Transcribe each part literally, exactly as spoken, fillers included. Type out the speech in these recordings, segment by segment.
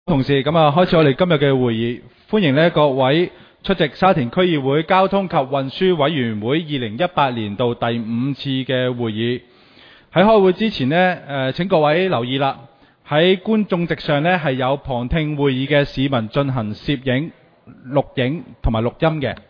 同事，咁啊，開始我哋今日嘅會議，歡迎呢各位出席沙田區議會交通及運輸委員會二零一八年度第五次嘅會議。喺開會之前呢，誒請各位留意啦，喺觀眾席上呢係有旁聽會議嘅市民進行攝影、錄影同埋錄音嘅。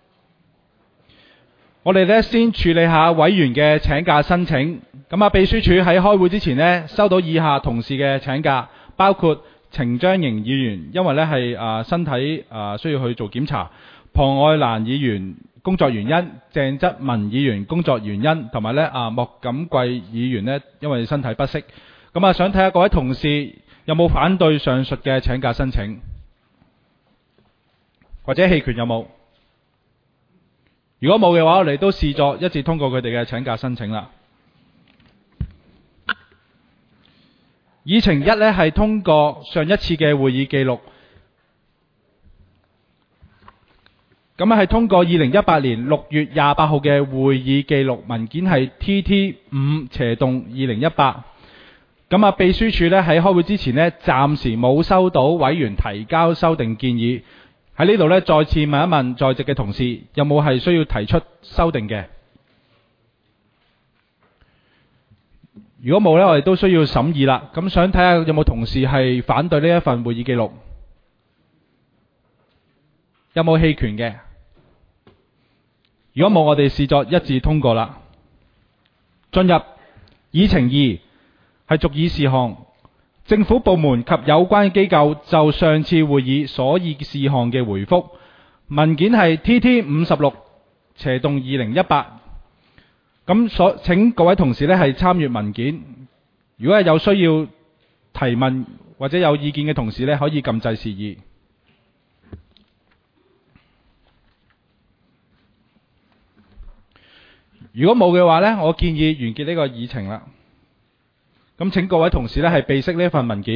我哋呢先處理下委員嘅請假申請。咁啊，秘書處喺開會之前呢收到以下同事嘅請假，包括程章瑩議員，因為咧係啊身體啊需要去做檢查；龐愛蘭議員工作原因；鄭則文議員工作原因，同埋咧啊莫錦貴議員呢因為身體不適。咁啊，想睇下各位同事有冇反對上述嘅請假申請，或者棄權有冇？如果冇嘅話，我哋都視作一致通過佢哋嘅請假申請啦。議程一呢係通過上一次嘅會議記錄，咁啊係通過二零一八年六月廿八號嘅會議記錄文件係 T T 五斜洞二零一八。咁啊，秘書處呢喺開會之前呢暫時冇收到委員提交修訂建議。喺呢度呢再次問一問在席嘅同事，有冇係需要提出修訂嘅？如果冇呢，我哋都需要審議啦。咁想睇下有冇同事係反對呢一份會議記錄？有冇棄權嘅？如果冇，我哋視作一致通過啦。進入議程二係續議事項，政府部門及有關機構就上次會議所議事項嘅回覆文件係 T T 五十六斜洞二零一八。咁所請各位同事呢係參閱文件。如果係有需要提問或者有意見嘅同事呢，可以撳掣示意。如果冇嘅話呢，我建議完結呢個議程啦。咁請各位同事呢係備悉呢份文件。